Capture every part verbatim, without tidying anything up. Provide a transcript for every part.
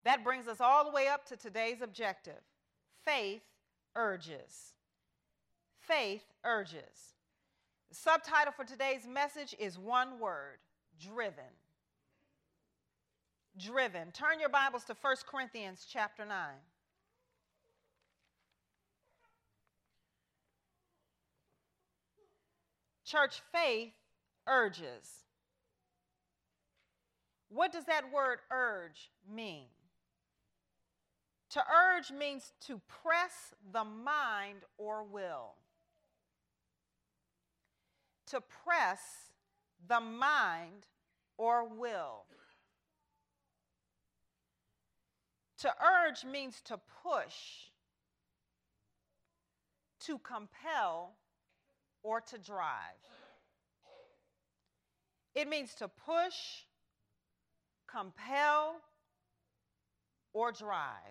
That brings us all the way up to today's objective. Faith urges. Faith urges. The subtitle for today's message is one word: driven. Driven. Turn your Bibles to First Corinthians chapter nine. Church, faith urges. What does that word urge mean? To urge means to press the mind or will. To press the mind or will. To urge means to push, to compel, or to drive. It means to push, compel, or drive.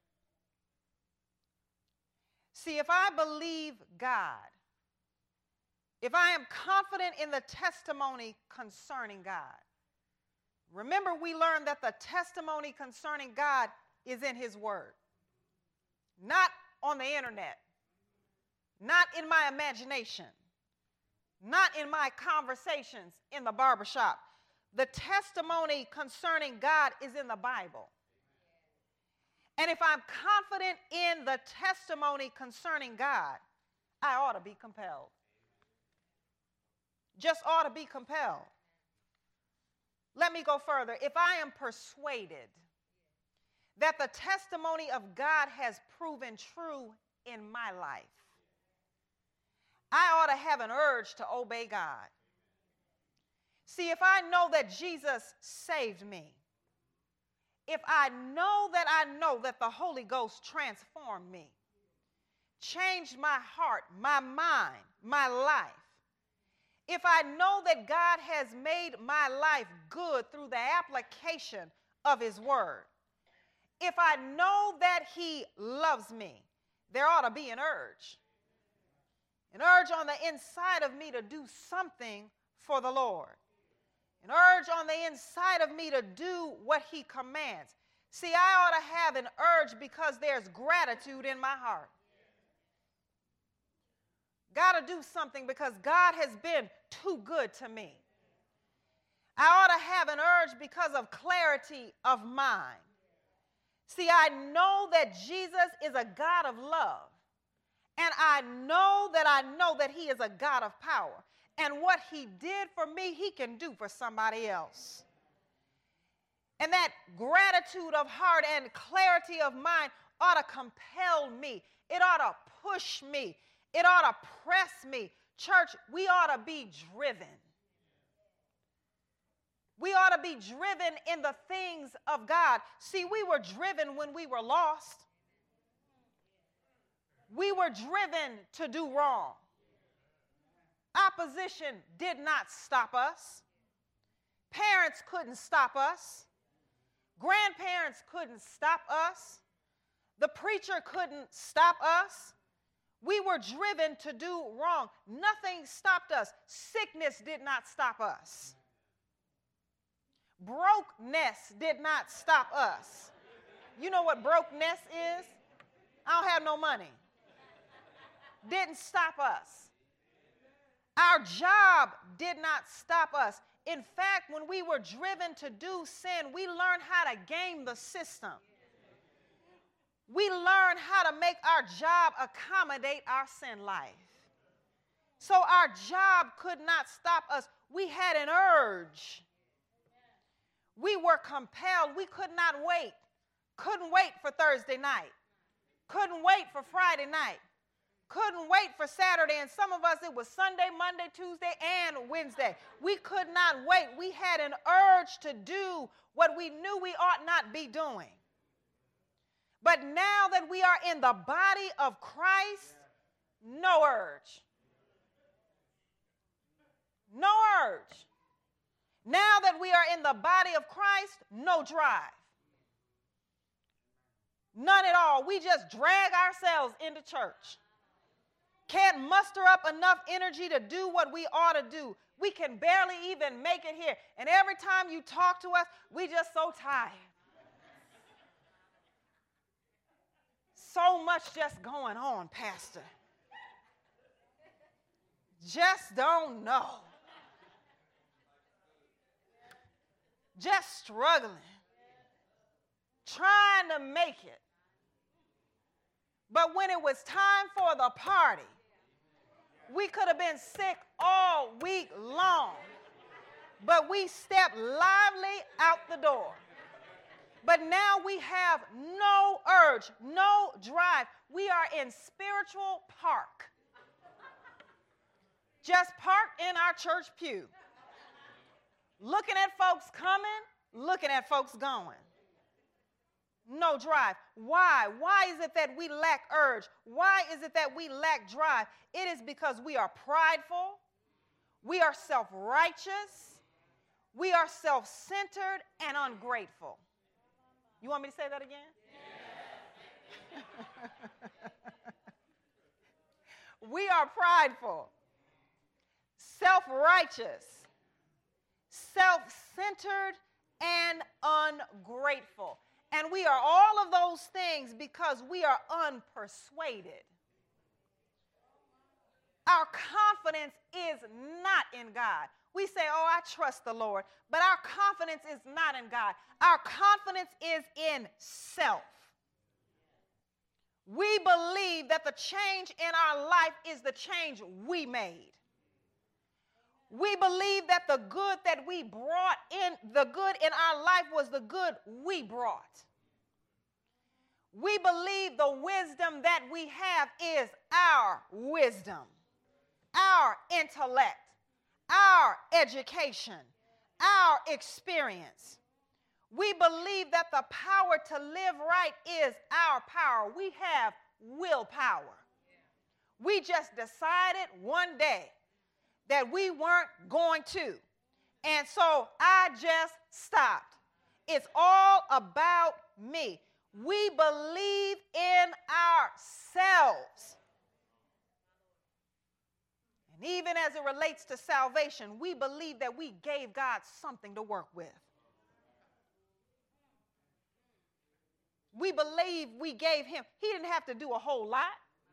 See, if I believe God, if I am confident in the testimony concerning God, remember we learned that the testimony concerning God is in His Word, not on the internet, not in my imagination, not in my conversations in the barbershop. The testimony concerning God is in the Bible. And if I'm confident in the testimony concerning God, I ought to be compelled. Just ought to be compelled. Let me go further. If I am persuaded that the testimony of God has proven true in my life, I ought to have an urge to obey God. See, if I know that Jesus saved me, if I know that I know that the Holy Ghost transformed me, changed my heart, my mind, my life, if I know that God has made my life good through the application of His Word, if I know that He loves me, there ought to be an urge. An urge on the inside of me to do something for the Lord. An urge on the inside of me to do what He commands. See, I ought to have an urge because there's gratitude in my heart. Got to do something because God has been too good to me. I ought to have an urge because of clarity of mind. See, I know that Jesus is a God of love. And I know that I know that He is a God of power. And what He did for me, He can do for somebody else. And that gratitude of heart and clarity of mind ought to compel me. It ought to push me. It ought to press me. Church, we ought to be driven. We ought to be driven in the things of God. See, we were driven when we were lost. We were driven to do wrong. Opposition did not stop us. Parents couldn't stop us. Grandparents couldn't stop us. The preacher couldn't stop us. We were driven to do wrong. Nothing stopped us. Sickness did not stop us. Brokenness did not stop us. You know what brokenness is? I don't have no money. Didn't stop us. Our job did not stop us. In fact, when we were driven to do sin, we learned how to game the system. We learned how to make our job accommodate our sin life. So our job could not stop us. We had an urge. We were compelled. We could not wait. Couldn't wait for Thursday night. Couldn't wait for Friday night. Couldn't wait for Saturday. And some of us, it was Sunday, Monday, Tuesday, and Wednesday. We could not wait. We had an urge to do what we knew we ought not be doing. But now that we are in the body of Christ, no urge. No urge. Now that we are in the body of Christ, no drive. None at all. We just drag ourselves into church. Can't muster up enough energy to do what we ought to do. We can barely even make it here. And every time you talk to us, we just so tired. so much just going on, Pastor. Just don't know. Just struggling. Trying to make it. But when it was time for the party, we could have been sick all week long. But we stepped lively out the door. But now we have no urge, no drive. We are in spiritual park. Just parked in our church pew. Looking at folks coming, looking at folks going. No drive. Why? Why is it that we lack urge? Why is it that we lack drive? It is because we are prideful. We are self-righteous. We are self-centered and ungrateful. You want me to say that again? Yes. We are prideful, self-righteous, self-centered, and ungrateful. And we are all of those things because we are unpersuaded. Our confidence is not in God. We say, oh, I trust the Lord, but our confidence is not in God. Our confidence is in self. We believe that the change in our life is the change we made. We believe that the good that we brought in, the good in our life was the good we brought. We believe the wisdom that we have is our wisdom, our intellect, our education, our experience. We believe that the power to live right is our power. We have willpower. We just decided one day that we weren't going to. And so I just stopped. It's all about me. We believe in ourselves. And even as it relates to salvation, we believe that we gave God something to work with. We believe we gave him. He didn't have to do a whole lot.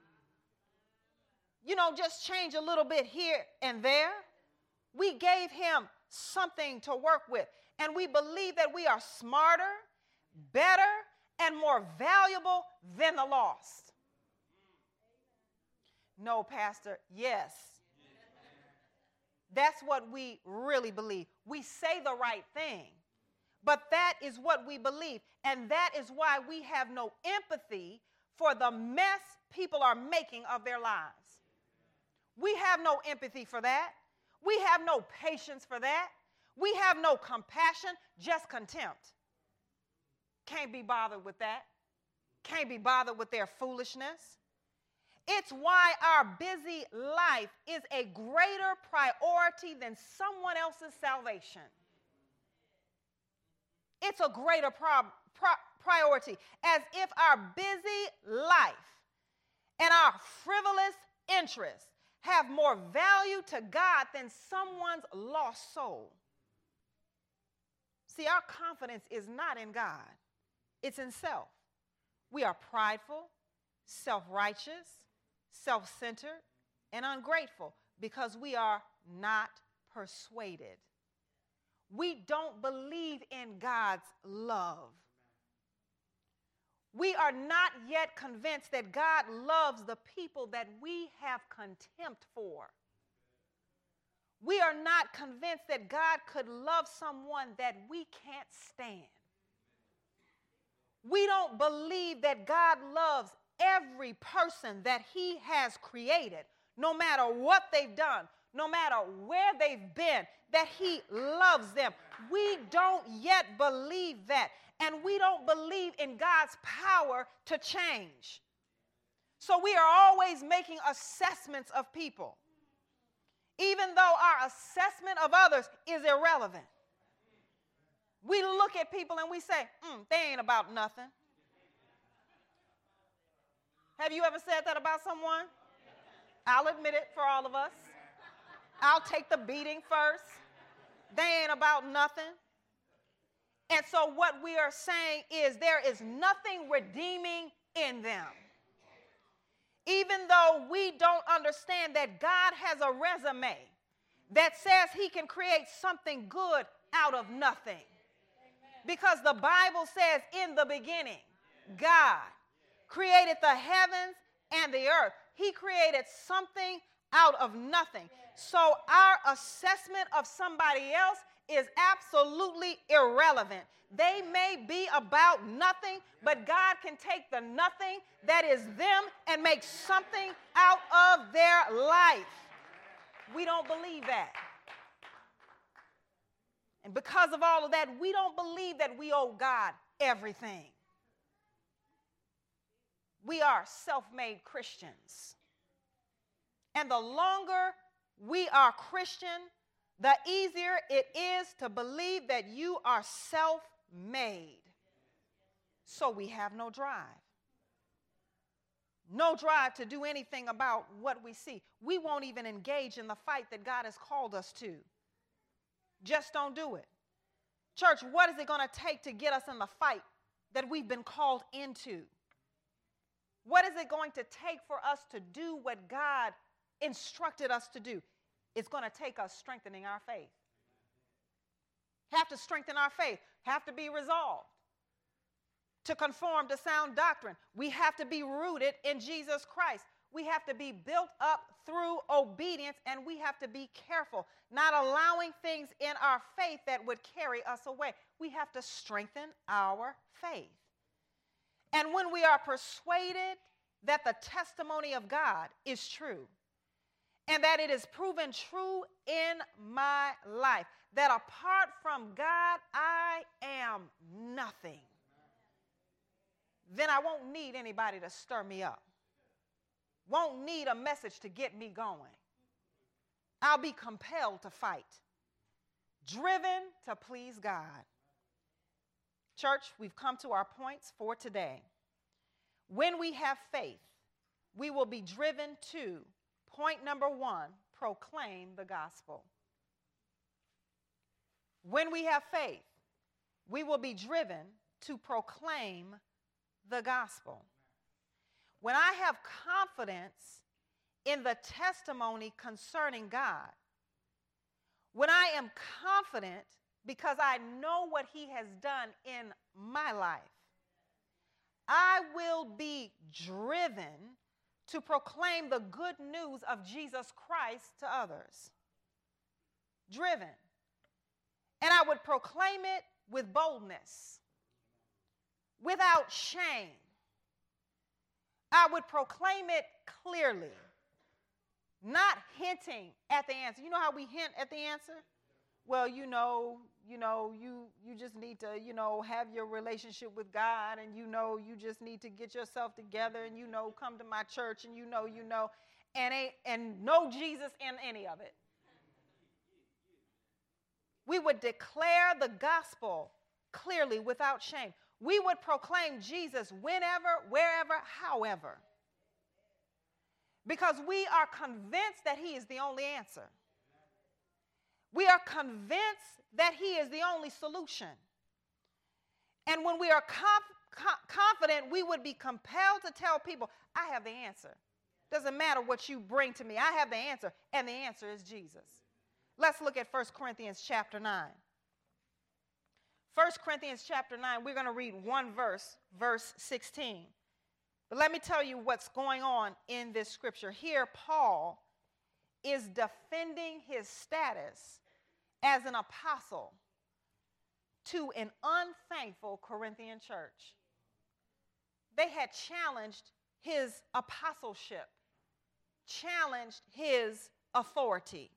You know, just change a little bit here and there. We gave him something to work with. And we believe that we are smarter, better, and more valuable than the lost. No, Pastor, yes. That's what we really believe. We say the right thing, but that is what we believe. And that is why we have no empathy for the mess people are making of their lives. We have no empathy for that. We have no patience for that. We have no compassion, just contempt. Can't be bothered with that. Can't be bothered with their foolishness. It's why our busy life is a greater priority than someone else's salvation. It's a greater pro- pro- priority, as if our busy life and our frivolous interests have more value to God than someone's lost soul. See, our confidence is not in God. It's in self. We are prideful, self-righteous, self-centered, and ungrateful because we are not persuaded. We don't believe in God's love. We are not yet convinced that God loves the people that we have contempt for. We are not convinced that God could love someone that we can't stand. We don't believe that God loves every person that he has created, no matter what they've done, no matter where they've been, that he loves them. We don't yet believe that. And we don't believe in God's power to change. So we are always making assessments of people, even though our assessment of others is irrelevant. We look at people and we say, mm, they ain't about nothing. Have you ever said that about someone? I'll admit it for all of us. I'll take the beating first. They ain't about nothing. And so what we are saying is there is nothing redeeming in them. Even though we don't understand that God has a resume that says he can create something good out of nothing. Because the Bible says in the beginning, God created the heavens and the earth. He created something out of nothing. So our assessment of somebody else is absolutely irrelevant. They may be about nothing, but God can take the nothing that is them and make something out of their life. We don't believe that. And because of all of that, we don't believe that we owe God everything. We are self-made Christians. And the longer we are Christian, the easier it is to believe that you are self-made. So we have no drive. No drive to do anything about what we see. We won't even engage in the fight that God has called us to. Just don't do it. Church, what is it going to take to get us in the fight that we've been called into? What is it going to take for us to do what God instructed us to do? It's going to take us strengthening our faith. Have to strengthen our faith. Have to be resolved to conform to sound doctrine. We have to be rooted in Jesus Christ. We have to be built up through obedience, and we have to be careful, not allowing things in our faith that would carry us away. We have to strengthen our faith. And when we are persuaded that the testimony of God is true, and that it is proven true in my life, that apart from God, I am nothing, then I won't need anybody to stir me up. Won't need a message to get me going. I'll be compelled to fight, driven to please God. Church, we've come to our points for today. When we have faith, we will be driven to, point number one, proclaim the gospel. When we have faith, we will be driven to proclaim the gospel. When I have confidence in the testimony concerning God, when I am confident because I know what he has done in my life, I will be driven to proclaim the good news of Jesus Christ to others. Driven. And I would proclaim it with boldness, without shame. I would proclaim it clearly, not hinting at the answer. You know how we hint at the answer? Well, you know, you know, you you just need to, you know, have your relationship with God, and you know, you just need to get yourself together, and you know, come to my church, and you know, you know, and ain't and know Jesus in any of it. We would declare the gospel clearly without shame. We would proclaim Jesus whenever, wherever, however. Because we are convinced that he is the only answer. We are convinced that he is the only solution. And when we are conf- com- confident, we would be compelled to tell people, I have the answer. Doesn't matter what you bring to me. I have the answer, and the answer is Jesus. Let's look at First Corinthians chapter nine. First Corinthians chapter nine, we're going to read one verse, verse sixteen. But let me tell you what's going on in this scripture. Here, Paul is defending his status as an apostle to an unthankful Corinthian church. They had challenged his apostleship, challenged his authority.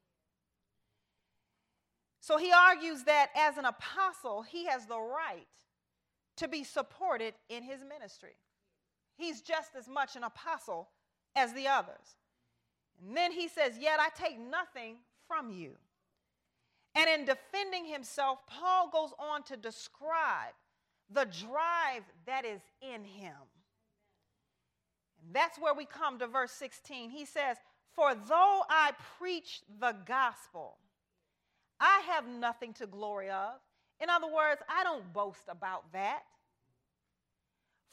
So he argues that as an apostle, he has the right to be supported in his ministry. He's just as much an apostle as the others. And then he says, yet I take nothing from you. And in defending himself, Paul goes on to describe the drive that is in him. And that's where we come to verse sixteen. He says, for though I preach the gospel, I have nothing to glory of. In other words, I don't boast about that.